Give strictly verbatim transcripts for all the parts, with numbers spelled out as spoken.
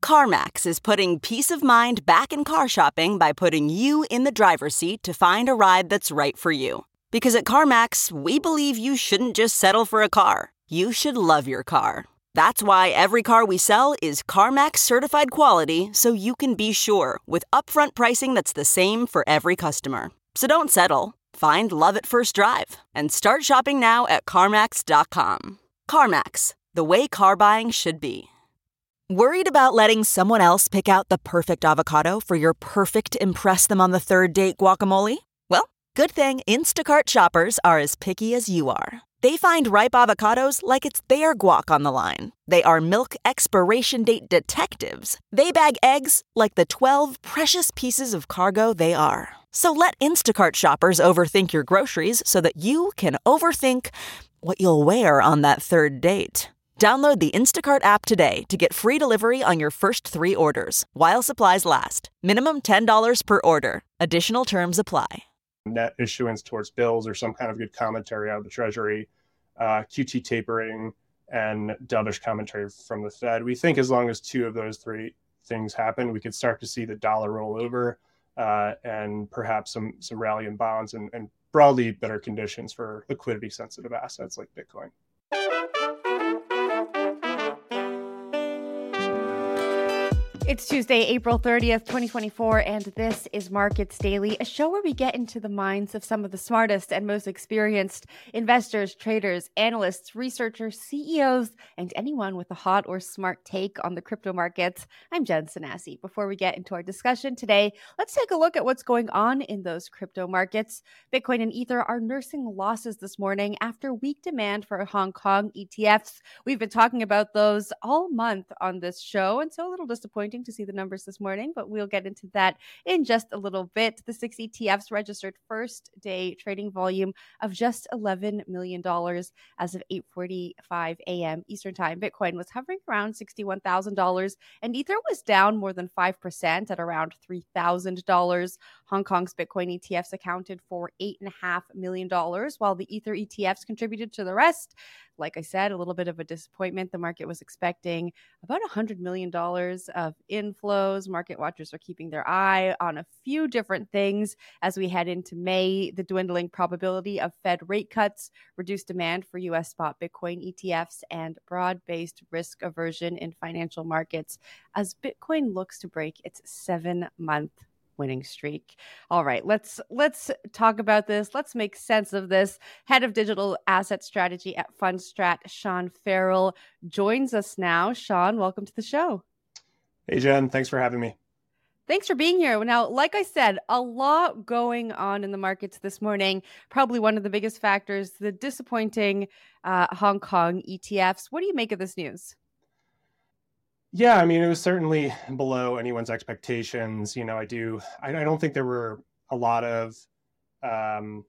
CarMax is putting peace of mind back in car shopping by putting you in the driver's seat to find a ride that's right for you. Because at CarMax, we believe you shouldn't just settle for a car. You should love your car. That's why every car we sell is CarMax certified quality, so you can be sure with upfront pricing that's the same for every customer. So don't settle. Find love at first drive and start shopping now at CarMax dot com. CarMax, the way car buying should be. Worried about letting someone else pick out the perfect avocado for your perfect impress them on the third date guacamole? Well, good thing Instacart shoppers are as picky as you are. They find ripe avocados like it's their guac on the line. They are milk expiration date detectives. They bag eggs like the twelve precious pieces of cargo they are. So let Instacart shoppers overthink your groceries so that you can overthink what you'll wear on that third date. Download the Instacart app today to get free delivery on your first three orders, while supplies last. Minimum ten dollars per order. Additional terms apply. Net issuance towards bills or some kind of good commentary out of the Treasury, uh, Q T tapering, and dovish commentary from the Fed. We think as long as two of those three things happen, we could start to see the dollar roll over uh, and perhaps some some rally in bonds and, and broadly better conditions for liquidity sensitive assets like Bitcoin. It's Tuesday, April thirtieth, twenty twenty-four, and this is Markets Daily, a show where we get into the minds of some of the smartest and most experienced investors, traders, analysts, researchers, C E Os, and anyone with a hot or smart take on the crypto markets. I'm Jen Sanasie. Before we get into our discussion today, let's take a look at what's going on in those crypto markets. Bitcoin and Ether are nursing losses this morning after weak demand for Hong Kong E T Fs. We've been talking about those all month on this show, and so a little disappointing to see the numbers this morning, but we'll get into that in just a little bit. The six E T Fs registered first day trading volume of just eleven million dollars as of eight forty-five a.m. Eastern Time. Bitcoin was hovering around sixty-one thousand dollars, and Ether was down more than five percent at around three thousand dollars. Hong Kong's Bitcoin E T Fs accounted for eight point five million dollars, while the Ether E T Fs contributed to the rest. Like I said, a little bit of a disappointment. The market was expecting about one hundred million dollars of inflows. Market watchers are keeping their eye on a few different things as we head into May. The dwindling probability of Fed rate cuts, reduced demand for U S spot Bitcoin E T Fs, and broad-based risk aversion in financial markets as Bitcoin looks to break its seven-month winning streak. All right, let's let's talk about this. Let's make sense of this. Head of Digital Asset Strategy at Fundstrat, Sean Farrell, joins us now. Sean, welcome to the show. Hey, Jen. Thanks for having me. Thanks for being here. Now, like I said, a lot going on in the markets this morning. Probably one of the biggest factors, the disappointing uh, Hong Kong E T Fs. What do you make of this news? Yeah, I mean, it was certainly below anyone's expectations. You know, I do, I, I don't think there were a lot of, um,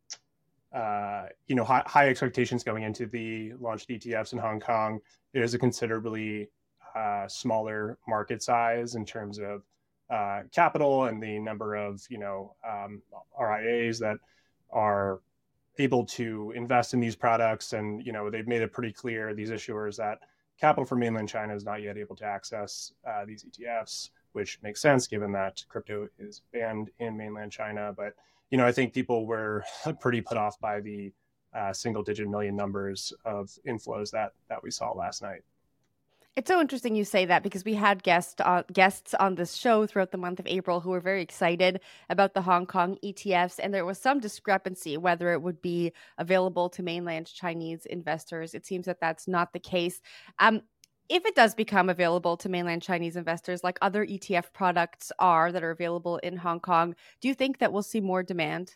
uh, you know, high, high expectations going into the launched E T Fs in Hong Kong. It is a considerably uh, smaller market size in terms of uh, capital and the number of, you know, um, R I As that are able to invest in these products. And, you know, they've made it pretty clear, these issuers, that capital from mainland China is not yet able to access uh, these E T Fs, which makes sense given that crypto is banned in mainland China. But, you know, I think people were pretty put off by the uh, single digit million numbers of inflows that that we saw last night. It's so interesting you say that, because we had guest, uh, guests on this show throughout the month of April who were very excited about the Hong Kong E T Fs, and there was some discrepancy whether it would be available to mainland Chinese investors. It seems that that's not the case. Um, if it does become available to mainland Chinese investors, like other E T F products are that are available in Hong Kong, do you think that we'll see more demand?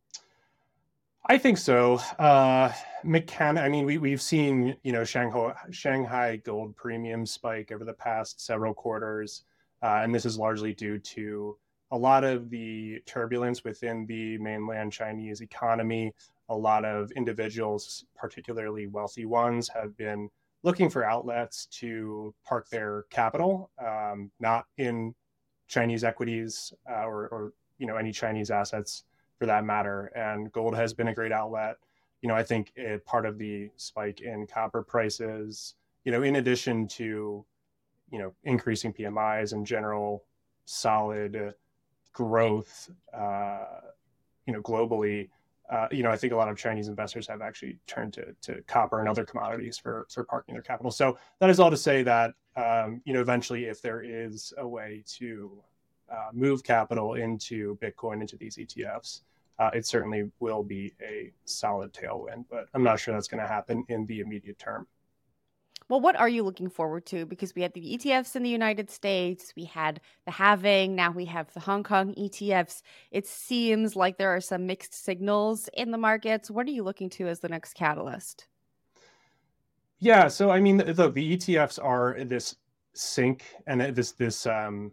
I think so. Uh, mechan- I mean, we, we've seen, you know, Shanghai, Shanghai gold premium spike over the past several quarters. Uh, and this is largely due to a lot of the turbulence within the mainland Chinese economy. A lot of individuals, particularly wealthy ones, have been looking for outlets to park their capital, um, not in Chinese equities uh, or, or, you know, any Chinese assets for that matter. And gold has been a great outlet. You know, I think it, part of the spike in copper prices, you know, in addition to you know, increasing P M Is and general solid growth, uh, you know, globally, uh, you know, I think a lot of Chinese investors have actually turned to, to copper and other commodities for, for parking their capital. So that is all to say that, um, you know, eventually if there is a way to uh, move capital into Bitcoin, into these E T Fs, uh, it certainly will be a solid tailwind, but I'm not sure that's going to happen in the immediate term. Well, what are you looking forward to? Because we had the E T Fs in the United States, we had the halving, now we have the Hong Kong E T Fs. It seems like there are some mixed signals in the markets. What are you looking to as the next catalyst? Yeah, so I mean, the, the E T Fs are this sink and this this um,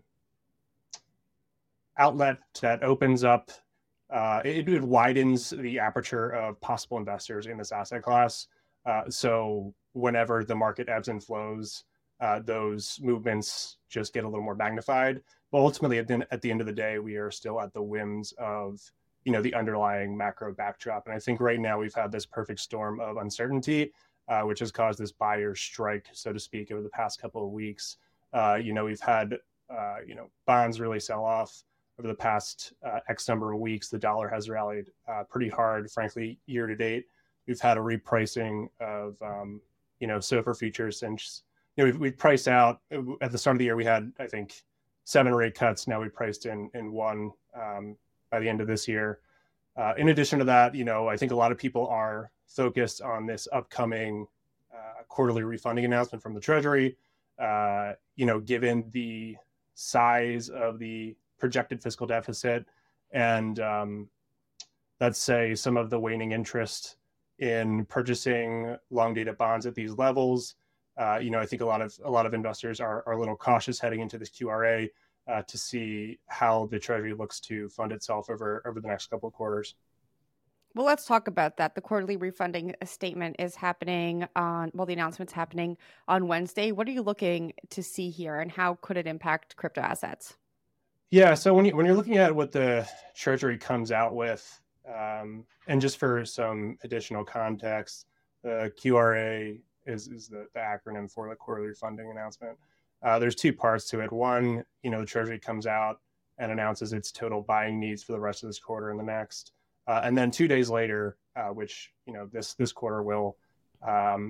outlet that opens up, uh, it, it widens the aperture of possible investors in this asset class. Uh, so whenever the market ebbs and flows, uh, those movements just get a little more magnified. But ultimately, at the, at the end of the day, we are still at the whims of, you know, the underlying macro backdrop. And I think right now we've had this perfect storm of uncertainty, uh, which has caused this buyer's strike, so to speak, over the past couple of weeks. Uh, you know, we've had, uh, you know, bonds really sell off over the past uh, X number of weeks. The dollar has rallied uh, pretty hard, frankly, year to date. We've had a repricing of, um, you know, SOFR futures since, you know, we've, we've priced out at the start of the year. We had, I think, seven or eight cuts. Now we priced in in one um, by the end of this year. Uh, in addition to that, you know, I think a lot of people are focused on this upcoming uh, quarterly refunding announcement from the Treasury. Uh, you know, given the size of the projected fiscal deficit and um, let's say some of the waning interest in purchasing long dated bonds at these levels, uh, you know, I think a lot of a lot of investors are, are a little cautious heading into this Q R A uh, to see how the Treasury looks to fund itself over over the next couple of quarters. Well, let's talk about that. The quarterly refunding statement is happening on, well, the announcement's happening on Wednesday. What are you looking to see here, and how could it impact crypto assets? Yeah, so when you when you're looking at what the Treasury comes out with, um, and just for some additional context, the Q R A is is the, the acronym for the quarterly funding announcement. Uh, there's two parts to it. One, you know, the Treasury comes out and announces its total buying needs for the rest of this quarter and the next, uh, and then two days later, uh, which you know this this quarter will um,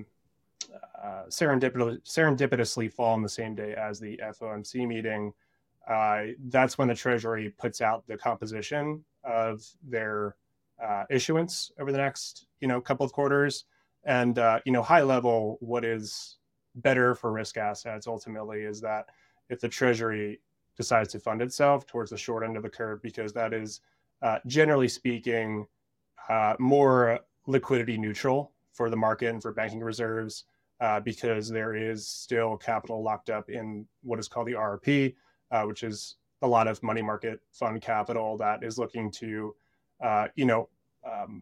uh, serendipitously, serendipitously fall on the same day as the F O M C meeting. Uh, that's when the Treasury puts out the composition of their uh, issuance over the next, you know, couple of quarters. And, uh, you know, high level, what is better for risk assets ultimately is that if the Treasury decides to fund itself towards the short end of the curve, because that is, uh, generally speaking, uh, more liquidity neutral for the market and for banking reserves, uh, because there is still capital locked up in what is called the R R P, Uh, which is a lot of money market fund capital that is looking to, uh, you know, um,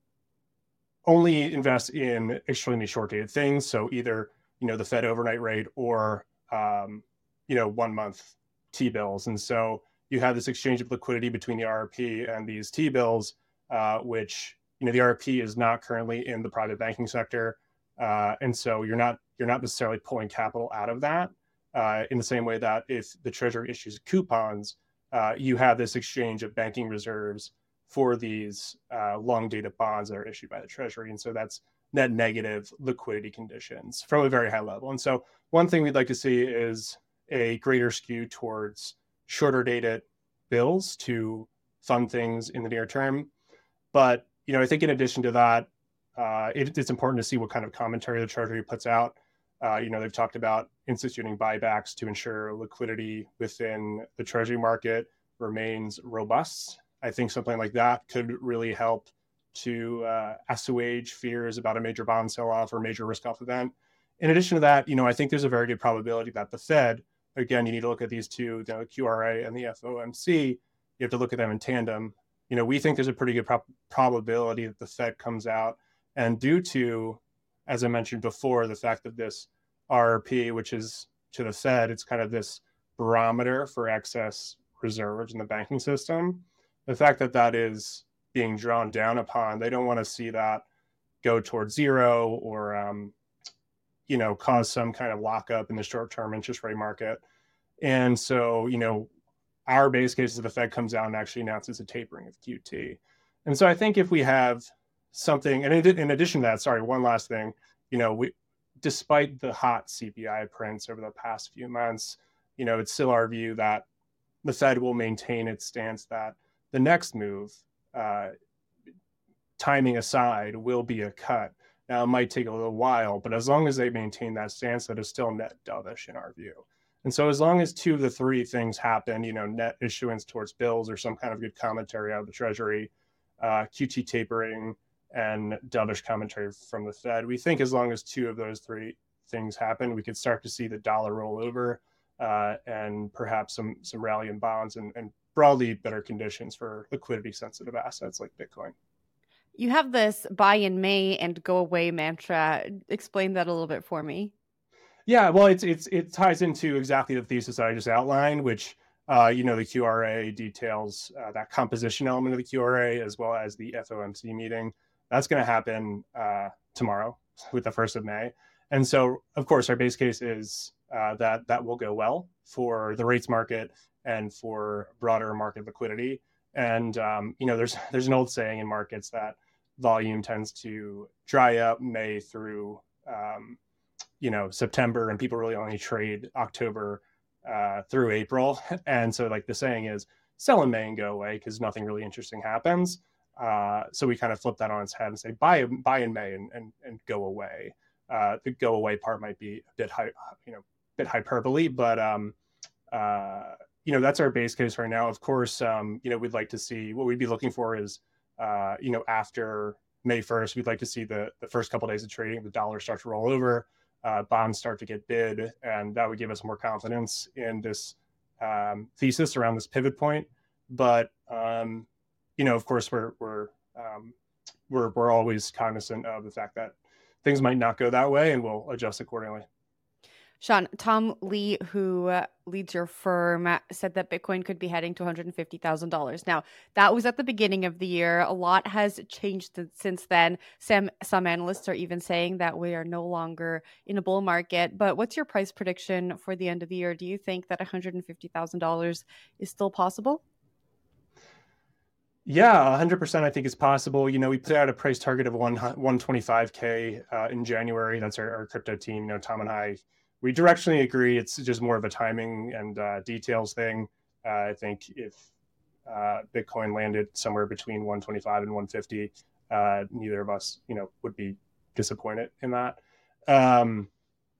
only invest in extremely short dated things. So either, you know, the Fed overnight rate or, um, you know, one month T-bills. And so you have this exchange of liquidity between the R R P and these T-bills, uh, which, you know, the R R P is not currently in the private banking sector. Uh, and so you're not, you're not necessarily pulling capital out of that. Uh, in the same way that if the Treasury issues coupons, uh, you have this exchange of banking reserves for these uh, long-dated bonds that are issued by the Treasury. And so that's net negative liquidity conditions from a very high level. And so one thing we'd like to see is a greater skew towards shorter dated bills to fund things in the near term. But, you know, I think in addition to that, uh, it, it's important to see what kind of commentary the Treasury puts out. Uh, you know, they've talked about instituting buybacks to ensure liquidity within the Treasury market remains robust. I think something like that could really help to uh, assuage fears about a major bond sell-off or major risk-off event. In addition to that, you know, I think there's a very good probability that the Fed, again, you need to look at these two, the Q R A and the F O M C, you have to look at them in tandem. You know, we think there's a pretty good pro- probability that the Fed comes out, and due to, as I mentioned before, the fact that this R R P, which is to the Fed, it's kind of this barometer for excess reserves in the banking system. The fact that that is being drawn down upon, they don't want to see that go towards zero or, um, you know, cause some kind of lockup in the short-term interest rate market. And so, you know, our base case is the Fed comes out and actually announces a tapering of Q T. And so I think if we have something, and in addition to that, sorry, one last thing, you know, we, despite the hot C P I prints over the past few months, you know, it's still our view that the Fed will maintain its stance that the next move, uh, timing aside, will be a cut. Now, it might take a little while, but as long as they maintain that stance, that is still net dovish in our view. And so as long as two of the three things happen, you know, net issuance towards bills or some kind of good commentary out of the Treasury, uh, Q T tapering, and dovish commentary from the Fed, we think as long as two of those three things happen, we could start to see the dollar roll over uh, and perhaps some some rally in bonds and, and broadly better conditions for liquidity sensitive assets like Bitcoin. You have this buy in May and go away mantra. Explain that a little bit for me. Yeah, well, it's it's it ties into exactly the thesis that I just outlined, which uh, you know, the Q R A details uh, that composition element of the Q R A as well as the F O M C meeting. That's going to happen uh, tomorrow with the first of May. And so, of course, our base case is uh, that that will go well for the rates market and for broader market liquidity. And, um, you know, there's there's an old saying in markets that volume tends to dry up May through, um, you know, September, and people really only trade October uh, through April. And so, like the saying is, sell in May and go away because nothing really interesting happens. Uh, so we kind of flip that on its head and say buy buy in May and and, and go away. Uh, the go away part might be a bit high, you know, bit hyperbole, but um, uh, you know, that's our base case right now. Of course, um, you know, we'd like to see what we'd be looking for is, uh, you know, after May first, we'd like to see the the first couple of days of trading, the dollar start to roll over, uh, bonds start to get bid, and that would give us more confidence in this um, thesis around this pivot point. But um, you know, of course, we're we're um, we're we're always cognizant of the fact that things might not go that way, and we'll adjust accordingly. Sean, Tom Lee, who uh, leads your firm, said that Bitcoin could be heading to one hundred fifty thousand dollars. Now, that was at the beginning of the year. A lot has changed since then. Some some analysts are even saying that we are no longer in a bull market. But what's your price prediction for the end of the year? Do you think that one hundred fifty thousand dollars is still possible? Yeah, one hundred percent I think it's possible. You know, we put out a price target of one twenty-five K uh, in January. That's our, our crypto team. You know, Tom and I, we directionally agree. It's just more of a timing and uh, details thing. Uh, I think if uh, Bitcoin landed somewhere between one twenty-five and one fifty, uh, neither of us, you know, would be disappointed in that. Um,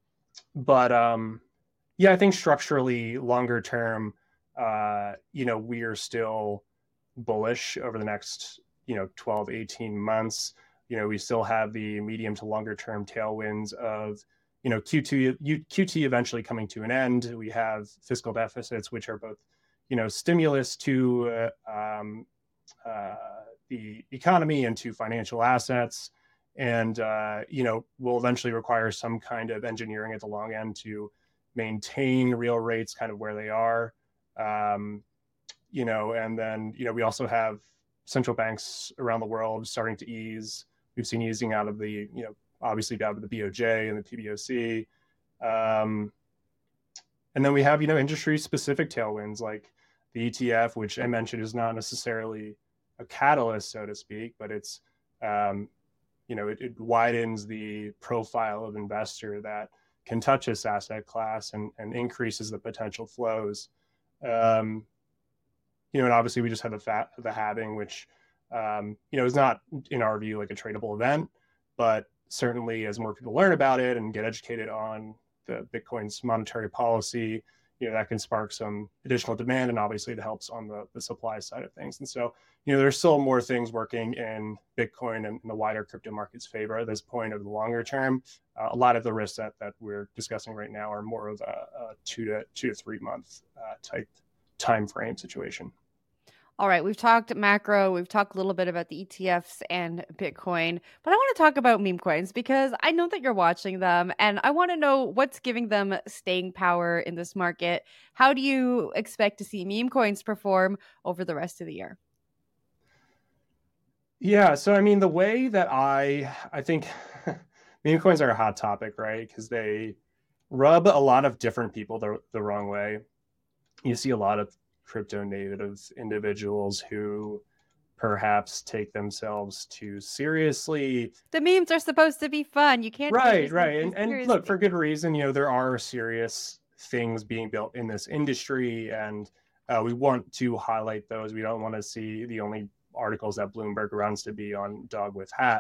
but um, yeah, I think structurally, longer term, uh, you know, we are still bullish over the next, you know, twelve, eighteen months. You know, we still have the medium to longer term tailwinds of, you know, Q two, Q T eventually coming to an end. We have fiscal deficits, which are both, you know, stimulus to uh, um, uh, the economy and to financial assets. And, uh, you know, will eventually require some kind of engineering at the long end to maintain real rates kind of where they are. Um, You know, and then, you know, we also have central banks around the world starting to ease. We've seen easing out of the, you know, obviously out of the B O J and the P B O C. Um, and then we have, you know, industry specific tailwinds like the E T F, which I mentioned is not necessarily a catalyst, so to speak, but it's, um, you know, it, it widens the profile of investor that can touch this asset class and, and increases the potential flows. Um, You know, and obviously we just had the fat, the halving, which, um, you know, is not in our view like a tradable event, but certainly as more people learn about it and get educated on the Bitcoin's monetary policy, you know, that can spark some additional demand, and obviously it helps on the, the supply side of things. And so, you know, there's still more things working in Bitcoin and in the wider crypto market's favor at this point of the longer term. Uh, a lot of the risks that that we're discussing right now are more of a, a two to two to three month uh, type time frame situation. All right, we've talked macro, we've talked a little bit about the E T Fs and Bitcoin, but I want to talk about meme coins because I know that you're watching them and I want to know what's giving them staying power in this market. How do you expect to see meme coins perform over the rest of the year? Yeah, so I mean, the way that I, I think meme coins are a hot topic, right? Because they rub a lot of different people the, the wrong way. You see a lot of crypto native individuals who perhaps take themselves too seriously. The memes are supposed to be fun. You can't. Right, right. And, and look, for good reason, you know, there are serious things being built in this industry, and uh, we want to highlight those. We don't want to see the only articles that Bloomberg runs to be on dog with hat.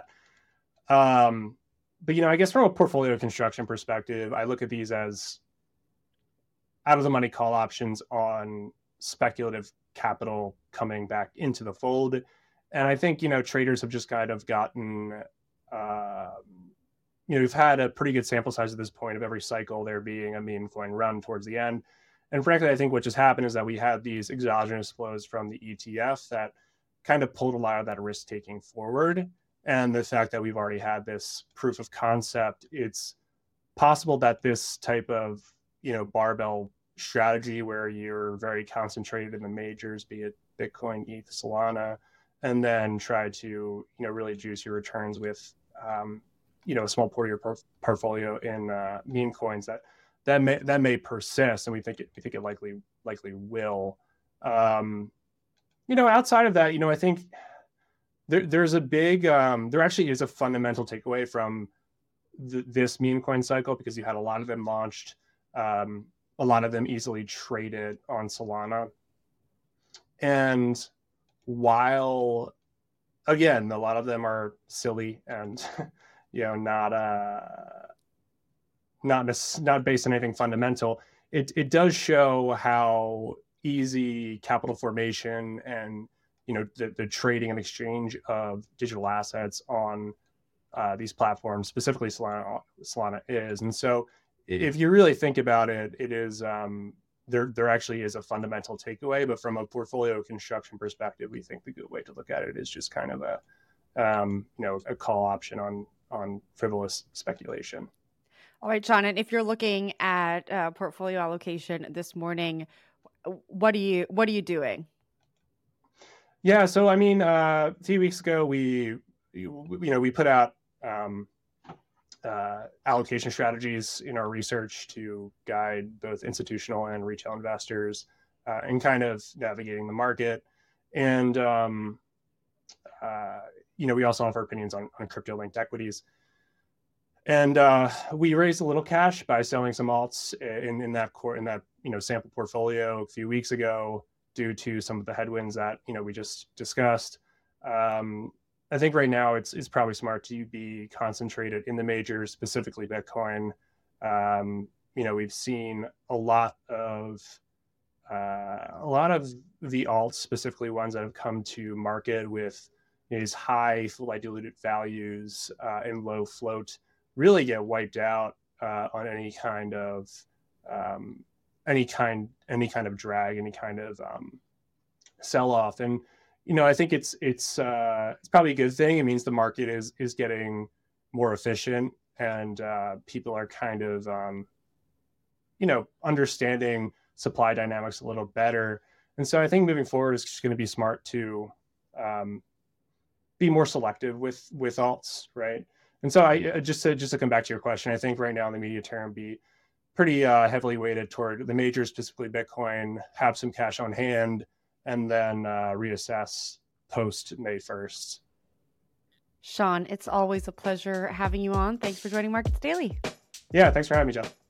Um, but, you know, I guess from a portfolio construction perspective, I look at these as out of the money call options on speculative capital coming back into the fold. And I think, you know, traders have just kind of gotten, uh, you know, we've had a pretty good sample size at this point of every cycle there being a meme coin run towards the end. And frankly, I think what just happened is that we had these exogenous flows from the E T F that kind of pulled a lot of that risk taking forward. And the fact that we've already had this proof of concept, it's possible that this type of, you know, barbell strategy where you're very concentrated in the majors, be it Bitcoin, E T H, Solana, and then try to, you know, really juice your returns with, um, you know, a small part of your por- portfolio in uh, meme coins that that may that may persist, and we think it we think it likely likely will. Um, you know, outside of that, you know, I think there, there's a big um, there actually is a fundamental takeaway from th- this meme coin cycle, because you had a lot of them launched, um, a lot of them easily traded on Solana, and while again a lot of them are silly and you know not uh not not based on anything fundamental, it it does show how easy capital formation and, you know, the, the trading and exchange of digital assets on uh, these platforms, specifically Solana, Solana is. And so if you really think about it, it is um, there there actually is a fundamental takeaway. But from a portfolio construction perspective, we think the good way to look at it is just kind of a um, you know a call option on on frivolous speculation. All right, Sean, and if you're looking at uh, portfolio allocation this morning, what are you what are you doing? Yeah, so I mean, uh, a few weeks ago, we you know we put out um, uh, allocation strategies in our research to guide both institutional and retail investors uh, in kind of navigating the market. And um, uh, you know, we also offer opinions on, on crypto-linked equities. And uh, we raised a little cash by selling some alts in, in that core in that you know sample portfolio a few weeks ago due to some of the headwinds that you know we just discussed. Um, I think right now it's it's probably smart to be concentrated in the majors, specifically Bitcoin. Um, you know, we've seen a lot of uh, a lot of the alts, specifically ones that have come to market with these high fully diluted values uh, and low float, really get wiped out uh, on any kind of um, any kind any kind of drag, any kind of um, sell off. And you know, I think it's it's uh, it's probably a good thing. It means the market is is getting more efficient, and uh, people are kind of um, you know understanding supply dynamics a little better. And so I think moving forward is just going to be smart to um, be more selective with with alts, right? And so I just to just to come back to your question, I think right now in the medium term be pretty uh, heavily weighted toward the majors, specifically Bitcoin, have some cash on hand, and then uh, reassess post May first. Sean, it's always a pleasure having you on. Thanks for joining Markets Daily. Yeah, thanks for having me, Jeff.